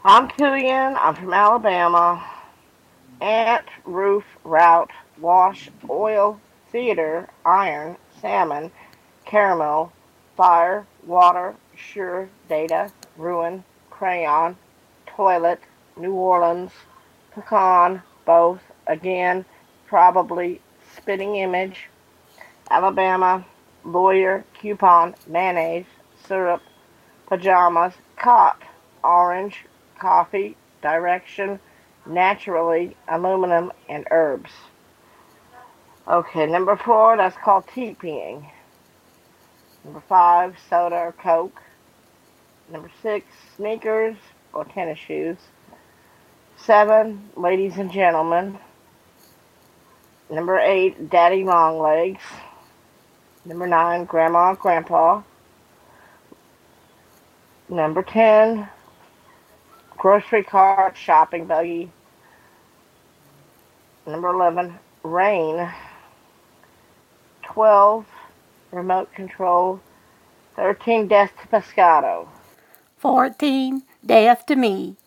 I'm Killian. I'm from Alabama. Ant, roof, route, wash, oil, theater, iron, salmon, caramel, fire, water, sure, data, ruin, crayon, toilet, New Orleans, pecan, both, again, probably, spitting image, Alabama, lawyer, coupon, mayonnaise, syrup, pajamas, cot, orange, coffee, direction, naturally, aluminum, and herbs. Okay, number 4, that's called teepeeing. Number 5, soda or Coke. Number 6, sneakers or tennis shoes. 7, ladies and gentlemen. Number 8, daddy long legs. Number 9, grandma and grandpa. Number 10, grocery cart, shopping buggy. Number 11, rain. 12, remote control. 13, death to Pescado. 14, Death to Me.